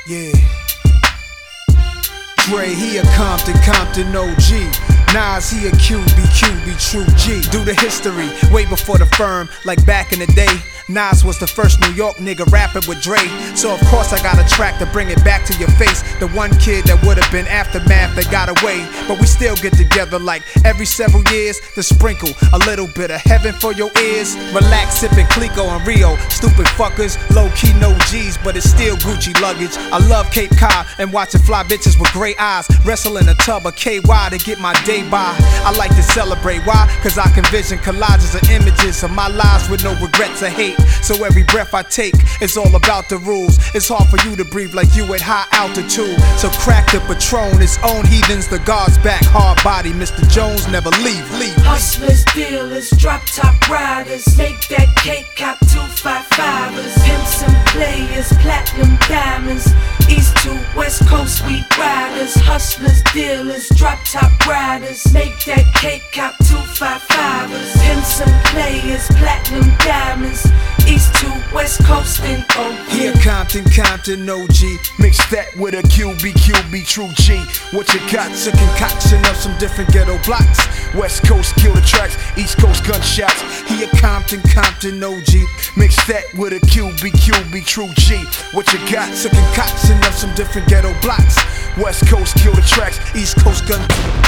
Yeah. Dre, he a Compton OG. Nas, he a QB, true G. Do the history, way before the firm, like back in the day. Nas was the first New York nigga rapping with Dre. So of course I got a track to bring it back to your face. The one kid that would've been Aftermath that got away. But we still get together like every several years to sprinkle a little bit of heaven for your ears. Relax, sipping Clico and Rio. Stupid fuckers, low-key no G's, but it's still Gucci luggage. I love Cape Cod and watching fly bitches with gray eyes wrestle in a tub of KY to get my day by. I like to celebrate, why? Cause I can vision collages of images of my lives with no regrets or hate. So every breath I take, it's all about the rules. It's hard for you to breathe like you at high altitude. So crack the Patron, its own heathens, the guards back. Hard body, Mr. Jones never leave. Hustlers, dealers, drop top riders, make that cake, cop 255ers. Pimps and players, platinum diamonds, east to west coast we riders. Hustlers, dealers, drop top riders, make that cake, cop 255ers. Pimps and players, platinum diamonds, east to west coast and Here Compton OG. Mix that with a QB, true G. What you got? It's a concoction of some different ghetto blocks. West Coast kill the tracks, East Coast gunshots. He a Compton OG. Mix that with a QB, true G. What you got? It's a concoction of some different ghetto blocks. West Coast kill the tracks, East Coast gun.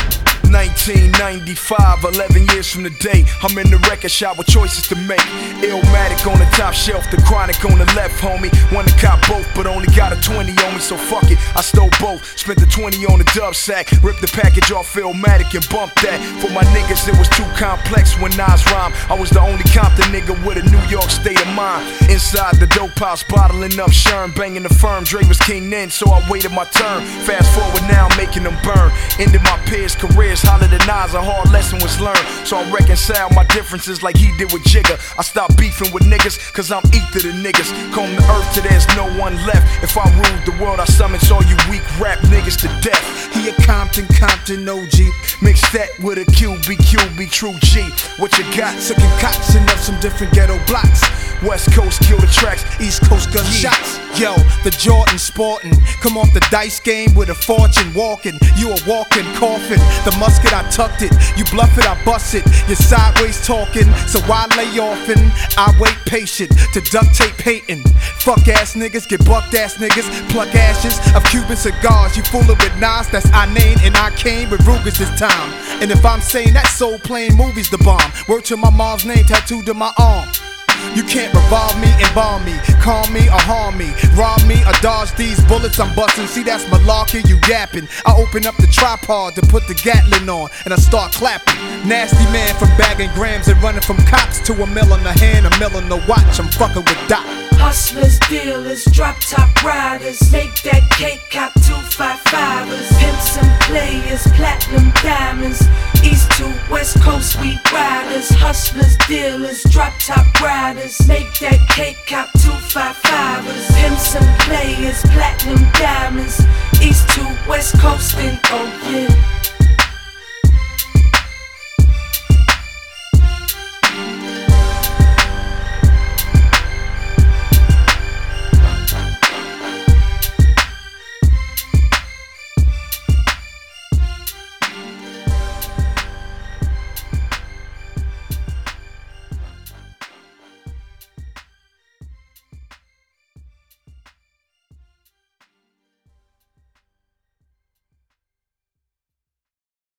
1995, 11 years from the day, I'm in the record shop with choices to make. Illmatic on the top shelf, the Chronic on the left, homie. Wanna cop both, but only got a 20 on me, so fuck it, I stole both. Spent the 20 on the dub sack, ripped the package off Illmatic and bumped that. For my niggas, it was too complex when Nas rhymed. I was the only Compton nigga with a New York state of mind. Inside the dope house, bottling up Sherm, banging the firm. Dre was king then, so I waited my turn. Fast forward now, making them burn. Ended my peers' careers. Holler than Nas, a hard lesson was learned. So I reconcile my differences like he did with Jigga. I stopped beefing with niggas, cause I'm ether the niggas. Comb the earth till there's no one left. If I ruled the world, I summons all you weak rap niggas to death. He a Compton OG. Mix that with a QB, true G. What you got? It's a concoction of some different ghetto blocks. West Coast kill the tracks, East Coast gunshots. Yo, the Jordan sporting. Come off the dice game with a fortune walking. You a walking coffin. The musket, I tucked it. You bluff it, I bust it. You're sideways talking, so why lay offin'? I wait patient to duct tape hating. Fuck ass niggas, get bucked ass niggas. Pluck ashes of Cuban cigars. You foolin' with Nas, that's I named, and I came with Rugas this time. And if I'm saying that soul playing movies the bomb, word to my mom's name tattooed to my arm. You can't revolve me, embalm me, calm me or harm me, rob me or dodge these bullets I'm busting. See, that's malarkey, you yapping. I open up the tripod to put the Gatlin on, and I start clapping. Nasty man from bagging grams and running from cops to a mill on the hand, a mill on the watch. I'm fucking with Doc. Hustlers, dealers, drop top riders, make that cake, cop 255ers. Pimps and players, platinum diamonds, east to west coast we riders. Hustlers, dealers, drop top riders, make that cake, cop 255ers. Pimps and players, platinum diamonds, east to west coast and oh yeah.